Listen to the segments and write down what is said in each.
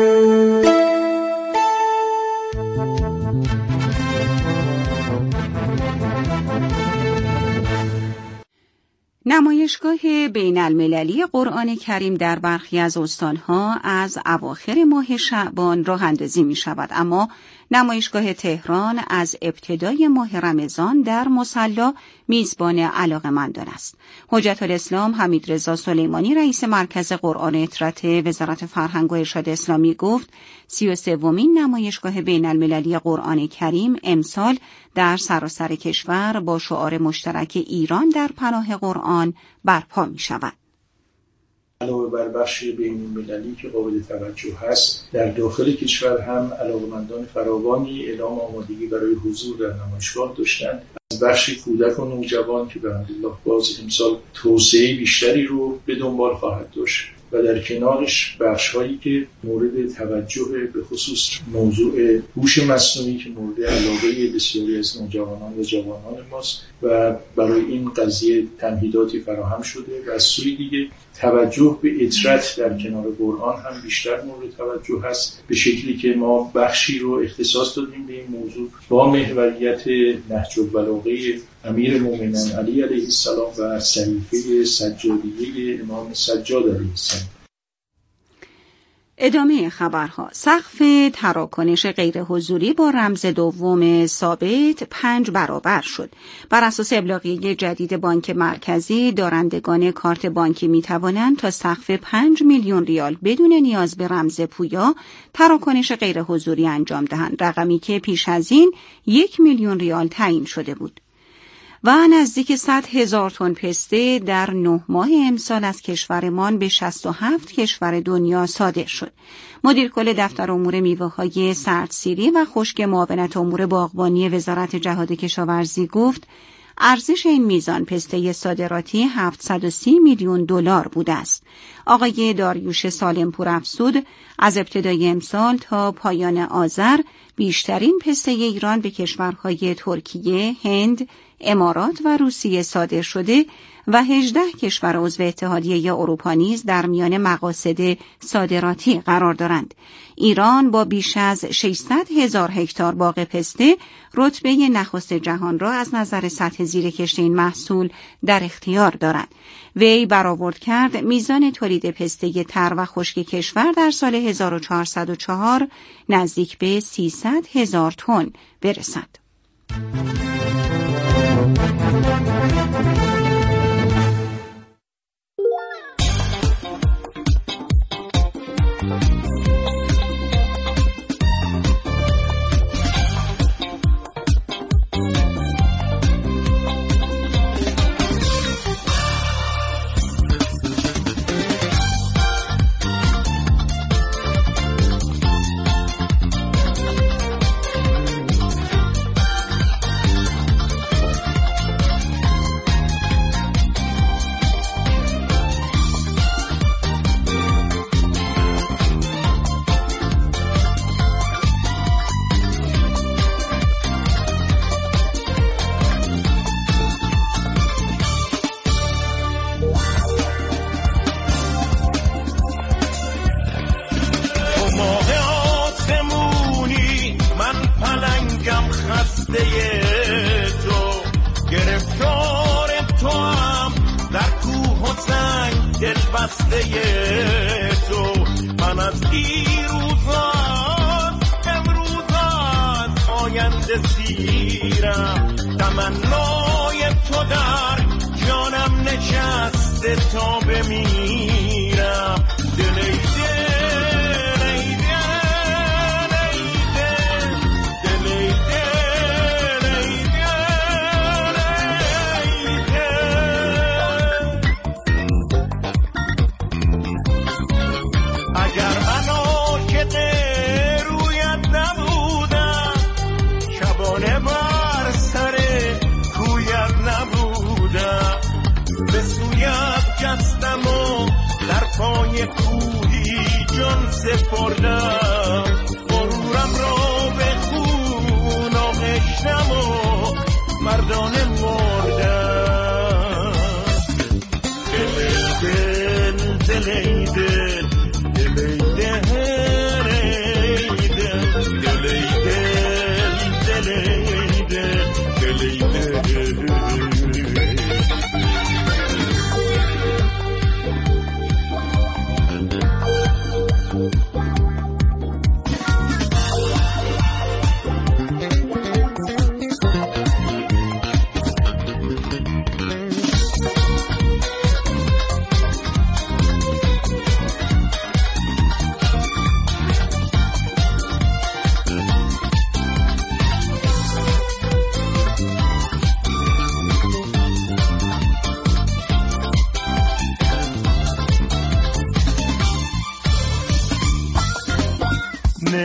نمایشگاه بین‌المللی قرآن کریم در برخی از استان‌ها از اواخر ماه شعبان راه اندازی می‌شود، اما نمایشگاه تهران از ابتدای ماه رمضان در مصلی میزبان علاقه‌مندان است. حجت الاسلام حمیدرضا سلیمانی رئیس مرکز قرآن اطرت وزارت فرهنگ و ارشاد اسلامی گفت 33مین نمایشگاه بین‌المللی قرآن کریم امسال در سراسر کشور با شعار مشترک ایران در پناه قرآن برپا می شود. علاوه بر بخش بین‌المللی که قابل توجه هست، در داخل کشور هم علاقه‌مندان فراوانی اعلام آمادگی برای حضور در نمایشگاه داشتند. از بخش کودک و نوجوان که به الحمدلله باز امسال توسعه بیشتری رو به دنبال خواهد داشت و در کنارش بخش‌هایی که مورد توجه به خصوص موضوع هوش مصنوعی که مورد علاقه بسیاری از نوجوانان و جوانان ماست و برای این قضیه تمهیداتی فراهم شده و از سوی دیگه توجه به اطرت در کنار قرآن هم بیشتر مورد توجه هست، به شکلی که ما بخشی رو اختصاص دادیم به این موضوع با محوریت نهج البلاغه امیرالمومنین علی علیه السلام و صحیفه سجادیه امام سجاد علیه السلام. ادامه خبرها. سقف تراکنش غیر حضوری با رمز دوم ثابت 5 برابر شد. بر اساس ابلاغیه جدید بانک مرکزی، دارندگان کارت بانکی می توانند تا سقف 5 میلیون ریال بدون نیاز به رمز پویا تراکنش غیر حضوری انجام دهند، رقمی که پیش از این 1 میلیون ریال تعیین شده بود. و نزدیک 100,000 تن پسته در 9 ماه امسال از کشورمان به 67 کشور دنیا صادر شد. مدیر کل دفتر امور میوه‌های سردسیری و خشک معاونت امور باغبانی وزارت جهاد کشاورزی گفت ارزش این میزان پسته صادراتی 730 میلیون دلار بوده است. آقای داریوش سالمپور افزود از ابتدای امسال تا پایان آذر بیشترین پسته ایران به کشورهای ترکیه، هند، امارات و روسیه صادر شده و 18 کشور عضو اتحادیه اروپا نیز در میان مقاصد صادراتی قرار دارند. ایران با بیش از 600,000 هکتار باغ پسته رتبه نخست جهان را از نظر سطح زیر کشت این محصول در اختیار دارد. وی برآورد کرد میزان تولید پسته تر و خشک کشور در سال 1404 نزدیک به 300,000 تن برسد.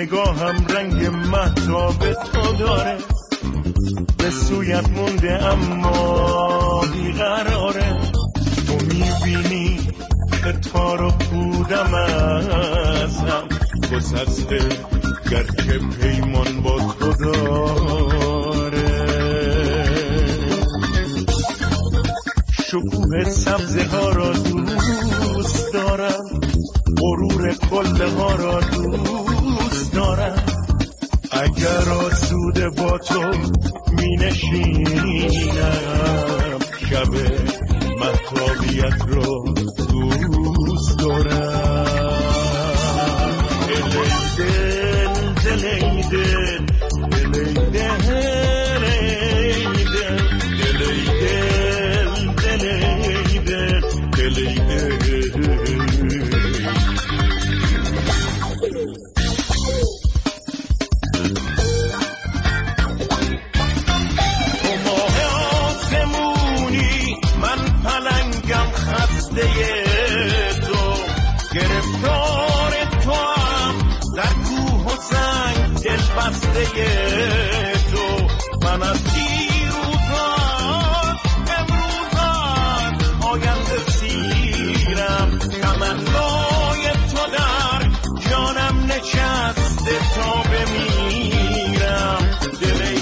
نگاهم رنگ مهتاب تو داره، به سویت مونده اما بیقراره. تو میبینی که تار و پودم ازم گسسته گرچه پیمان با تو داره. شکوه سبزه ها را دوست دارم، غرور قله ها را دوست دارم. اگر آسوده با تو می نشینم، شب مهتابیت را دوست دارم. دلی دل دلی دل دلی دل دلی تو من از دیروزان امروزان آینده سیرم، تمنای تو در جانم نشسته تا بمیرم. دلی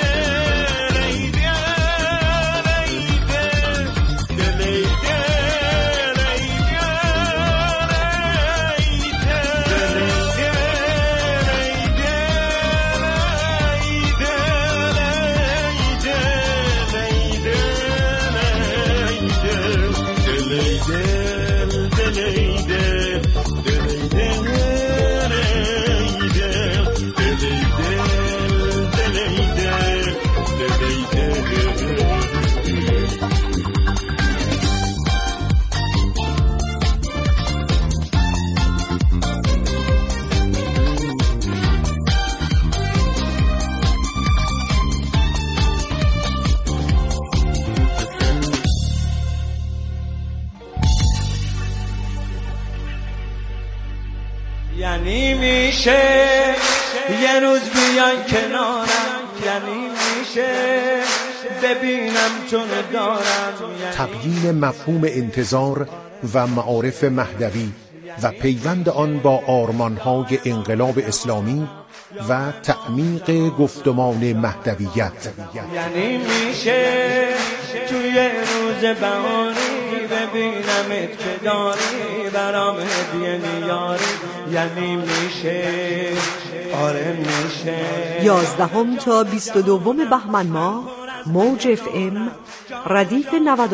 یعنی میشه یه روز بیان کنارم، یعنی میشه ببینم چون دارم. تبیین مفهوم انتظار و معارف مهدوی و پیوند آن با آرمانهای انقلاب اسلامی و تعمیق گفتمان مهدویت. یعنی میشه توی روز بهاری ببینمت که داری برام هدیه میاری. یعنی میشه، آره میشه. 11 تا 22 بهمن ماه موج اف ام ردیف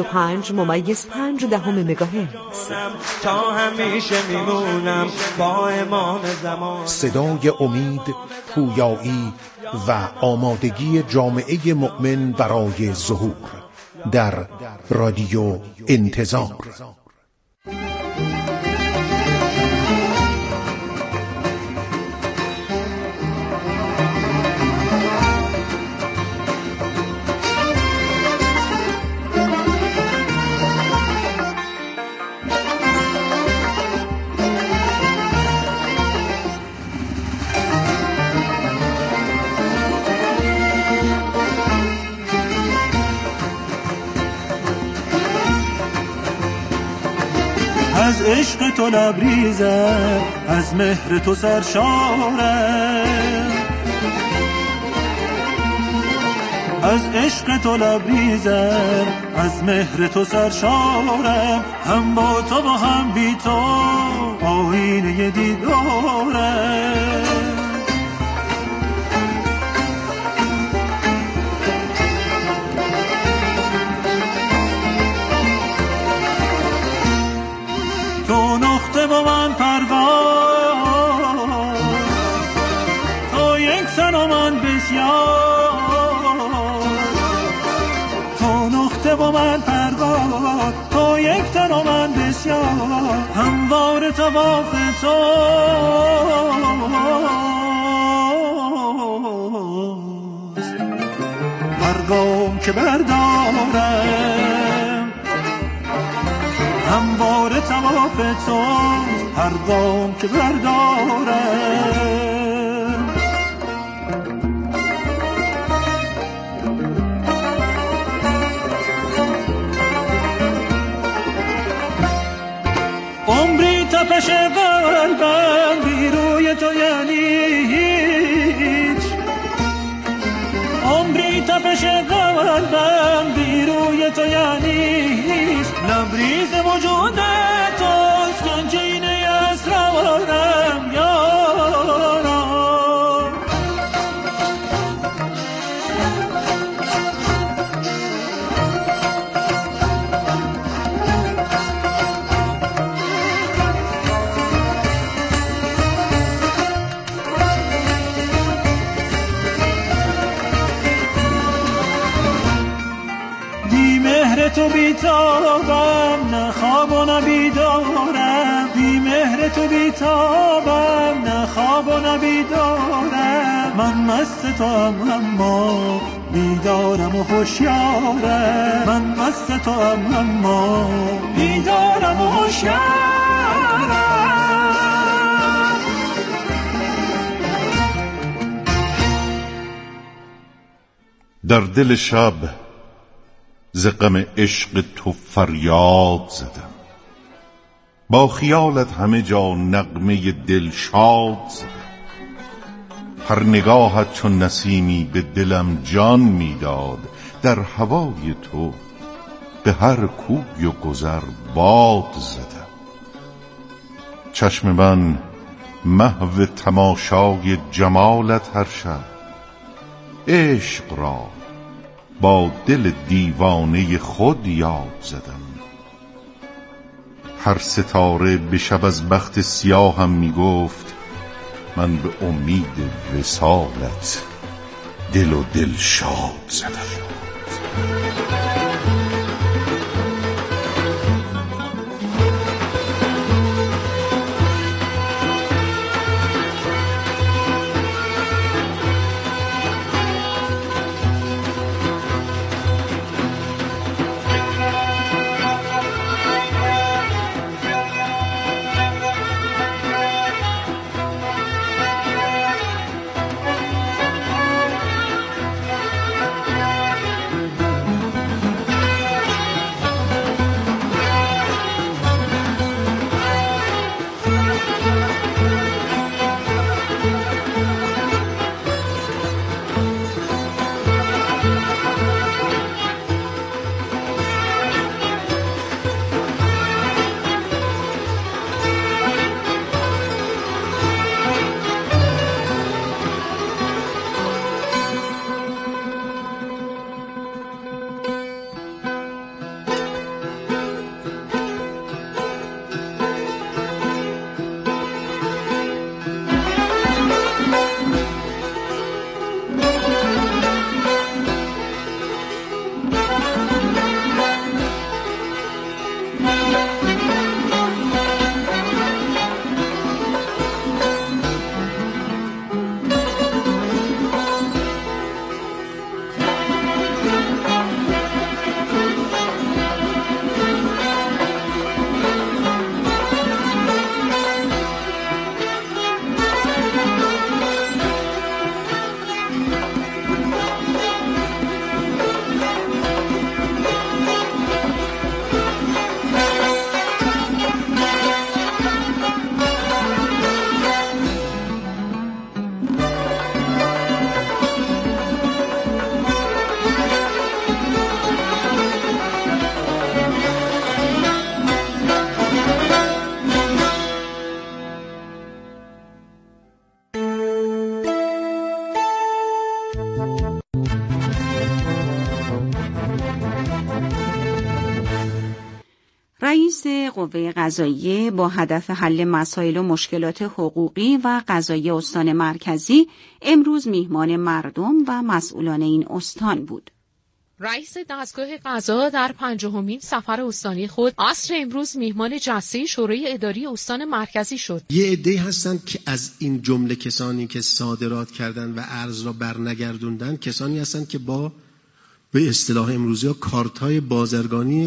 95.5 مگاهرتز. تا همیشه میمونم با امام زمان. صدای امید، پویایی و آمادگی جامعه مؤمن برای ظهور در رادیو انتظار. از عشق تو لبریزه، از مهر تو سرشاره، از عشق تو لبریزه، از مهر تو سرشاره. هم با تو و هم بی تو آینه دیداره. تو نقطه با من پرواز، تو یک تن و من بسیار. تو نقطه با من پرواز، تو یک تن و من بسیار. هموار طواف توست هر گام که بردارم. هموار طواف توست هر گام که بردارم. عمری تپش قلبم بی روی تو یعنی هیچ، عمری تپش قلبم بی روی تو یعنی هیچ، لبریز وجود توست گنجینه اسرارم یارم. تو بیتابم نه خواب و نه بیدارم، بی مهر تو بیتابم نه خواب و نه بیدارم، من مست تو اما بیدارم و هوشیارم، من مست تو اما بیدارم و هوشیارم. در دل شب ز غم عشق تو فریاد زدم، با خیالت همه جا نغمه دلشاد زدم، هر نگاهت چون نسیمی به دلم جان میداد، در هوای تو به هر کوی و گذر باد زدم. چشم من محو تماشای جمالت هر شب، عشق را با دل دیوانه خود یاد زدم. هر ستاره به شب از بخت سیاهم می گفت، من به امید وصالت دل و دل شاد زدم. رئیس قوه قضاییه با هدف حل مسائل و مشکلات حقوقی و قضایی استان مرکزی امروز میهمان مردم و مسئولان این استان بود. رئیس دستگاه قضا در 50مین سفر استانی خود عصر امروز میهمان جلسه شورای اداری استان مرکزی شد. یه عده‌ای هستن که از این جمله کسانی که صادرات کردن و ارز را برنگردوندن کسانی هستن که با به اصطلاح امروزی کارت‌های بازرگانی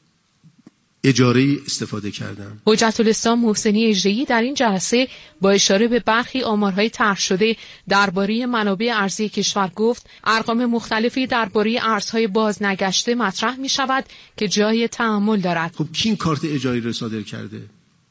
اجاره‌ای استفاده کردن. حجت الاسلام محسنی اجری در این جلسه با اشاره به برخی آمارهای طرح شده درباره منابع ارزی کشور گفت ارقام مختلفی درباره ارزهای بازنگشته مطرح می شود که جای تأمل دارد. خب کی این کارت اجاری را صادر کرده؟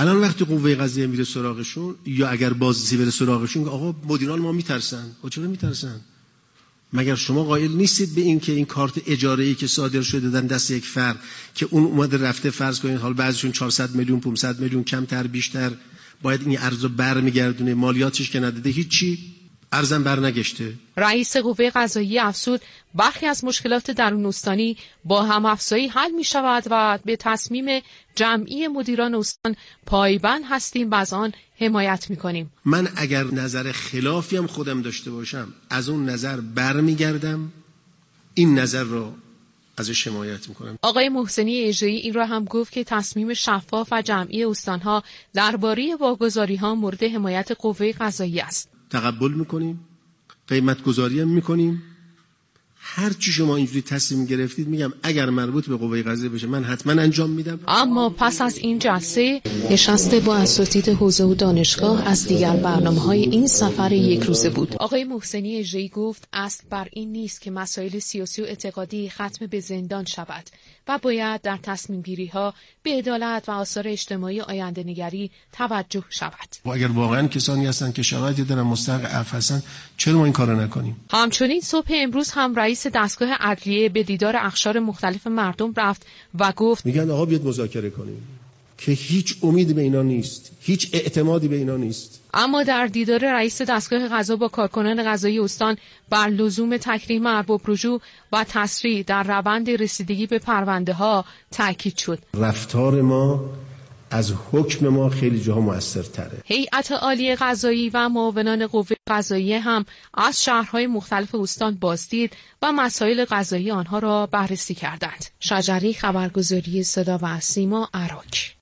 الان وقتی قوه قضاییه میره سراغشون یا اگر بازرسی بره سراغشون، آقا مدیران ما میترسن. چرا میترسن؟ مگر شما قائل نیستید به این که این کارت اجاره‌ای که صادر شده دادن دست یک فرد که اون اومده رفته، فرض کنید حال بعضیشون 400 میلیون 500 میلیون کمتر بیشتر باید این ارزو برمیگردونه، مالیاتش که نداده هیچی، ارزم برنگشته. رئیس قوه قضاییه افزود برخی از مشکلات درون استانی با هم افزایی حل می شود و به تصمیم جمعی مدیران استان پایبند هستیم و از آن حمایت می کنیم. من اگر نظر خلافی هم خودم داشته باشم از اون نظر برمیگردم، این نظر رو ازش حمایت میکنم. آقای محسنی اژه‌ای این را هم گفت که تصمیم شفاف و جمعی استانها درباره واگذاری‌ها مورد حمایت قوه قضاییه است. تقبل میکنیم، قیمت گذاری هم میکنیم. هر چی شما اینجوری تصمیم گرفتید میگم اگر مربوط به قوه قضاییه بشه من حتما انجام میدم. اما پس از این جلسه نشست با اساتید حوزه و دانشگاه از دیگر برنامه‌های این سفر یک روزه بود. آقای محسنی اژه‌ای گفت اصل بر این نیست که مسائل سیاسی و اعتقادی ختم به زندان شود و باید در تصمیم گیری ها به عدالت و آثار اجتماعی آینده نگری توجه شود. و اگر واقعا کسانی هستن که شواهدی دارن مستحق عفو هستن، چرا ما این کارو نکنیم؟ همچنین صبح امروز هم رئیس دستگاه عدلیه به دیدار اقشار مختلف مردم رفت و گفت میگن آقا بیاد مذاکره کنیم، که هیچ امیدی به اینا نیست، هیچ اعتمادی به اینا نیست. اما در دیدار رئیس دستگاه قضا با کارکنان قضایی استان بر لزوم تکریم ارباب رجوع و تسریع در روند رسیدگی به پرونده ها تاکید شد. رفتار ما از حکم ما خیلی جاها مؤثرتره. هیئت عالی قضایی و معاونان قوه قضاییه هم از شهرهای مختلف استان بازدید و مسائل قضایی آنها را بررسی کردند. شجری، خبرگزاری صدا و سیما، عراق.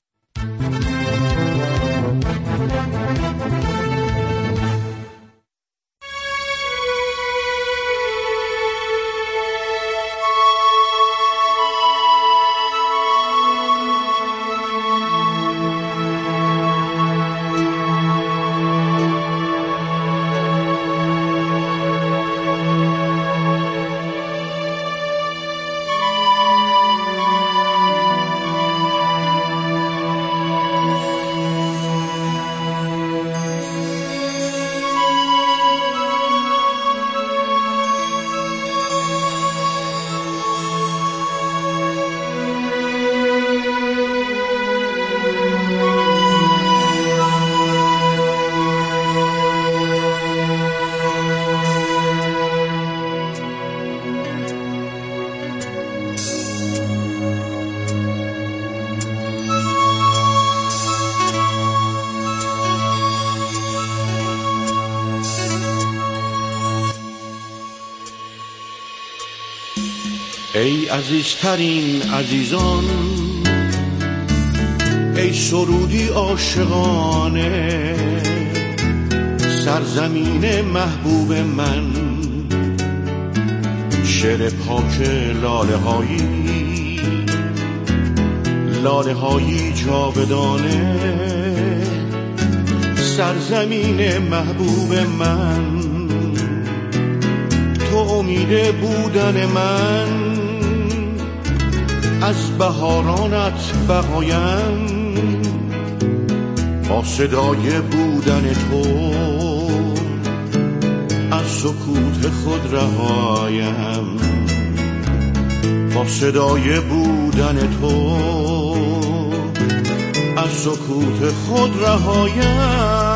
ای عزیزترین عزیزان، ای سرودی عاشقانه، سرزمین محبوب من، شعر پاک لاله هایی جاودانه، سرزمین محبوب من، تو امید بودن من، از بهارانت بقایم، با صدای بودن تو از سکوت خود رهایم، با صدای بودن تو از سکوت خود رهایم.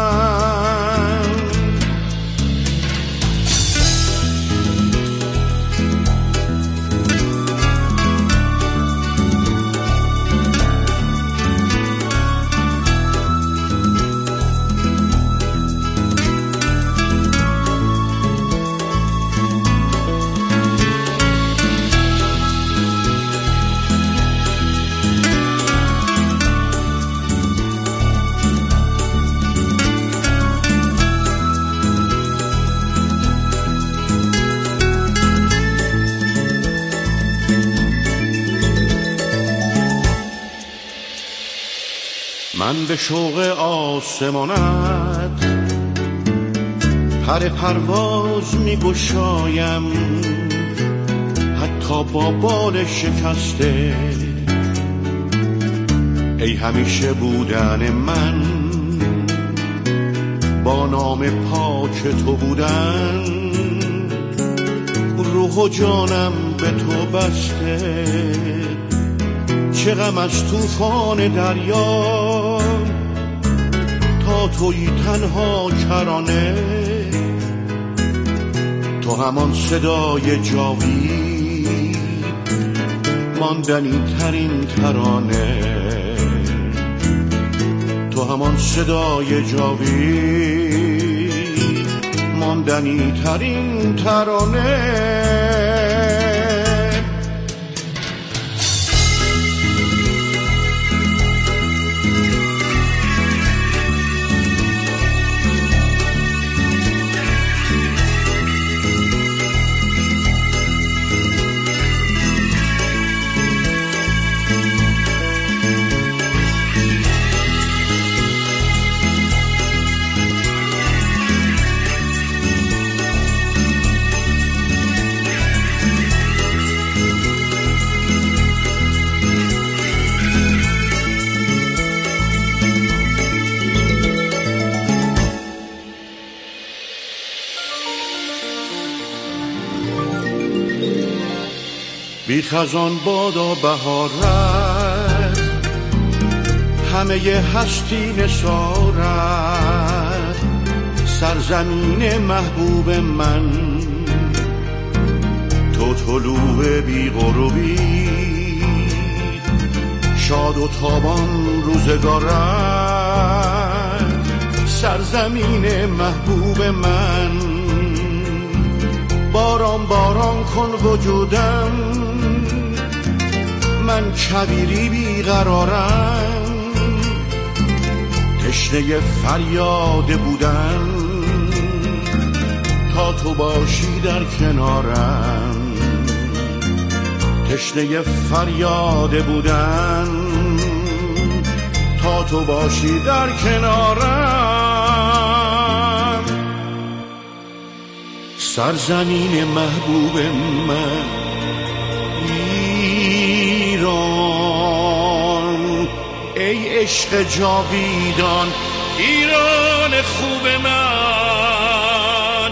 من به شوق آسمانت پر پرواز می گشایم، حتی با بال شکسته ای همیشه بودن من، با نام پاک تو بودن، روح و جانم به تو بسته، چه غم از طوفان دریا، تا تویی تنها کرانه، تو همان صدای جاوید، ماندنی ترین ترانه، تو همان صدای جاوید، ماندنی ترین ترانه. بی خزان بادا بهارت، همه هستی نثارت، سرزمین محبوب من، تو طلوع بی غروبی، شاد و تابان روزگارت، سرزمین محبوب من. باران باران کن وجودم، من کویری بیقرارم، تشنه فریاد بودن، تا تو باشی در کنارم، تشنه فریاد بودن، تا تو باشی در کنارم. سرزمین محبوب من ایران، ای عشق جاویدان، ایران خوب من،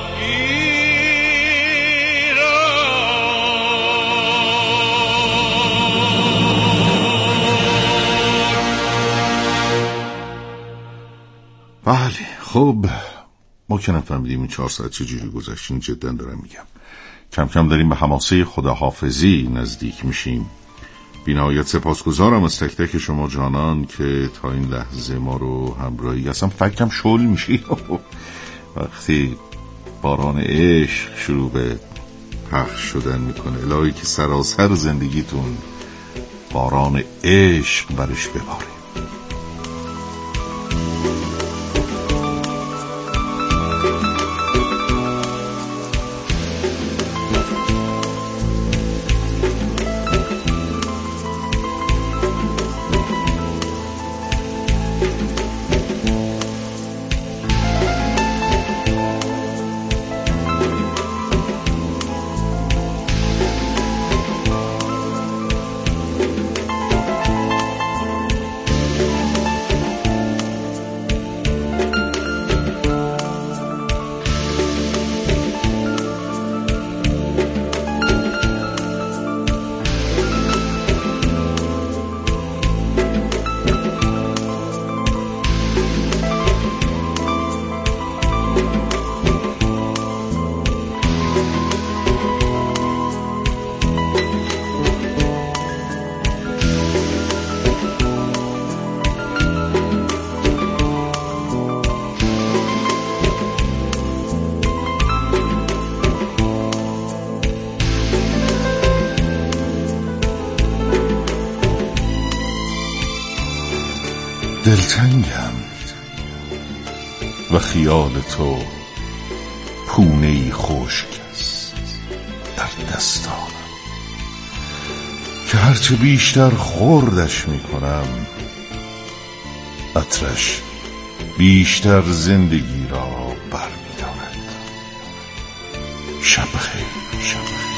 بله خب ما که نفهمیدیم این 4 ساعت چجوری گذشت، جدا دارم میگم. کم کم داریم به حماسه خداحافظی نزدیک میشیم. بی‌نهایت سپاسگزارم از تک تک شما جانان که تا این لحظه ما رو همراهی. اصلا فکرم شل میشی وقتی باران عشق شروع به پخش شدن میکنه. الهی که سراسر زندگیتون باران عشق برش بباره. دلتنگم و خیال تو پونه‌ای خشک است در دستانم که هرچه بیشتر خوردش میکنم عطرش بیشتر زندگی را برمی‌دارد. شب بخیر.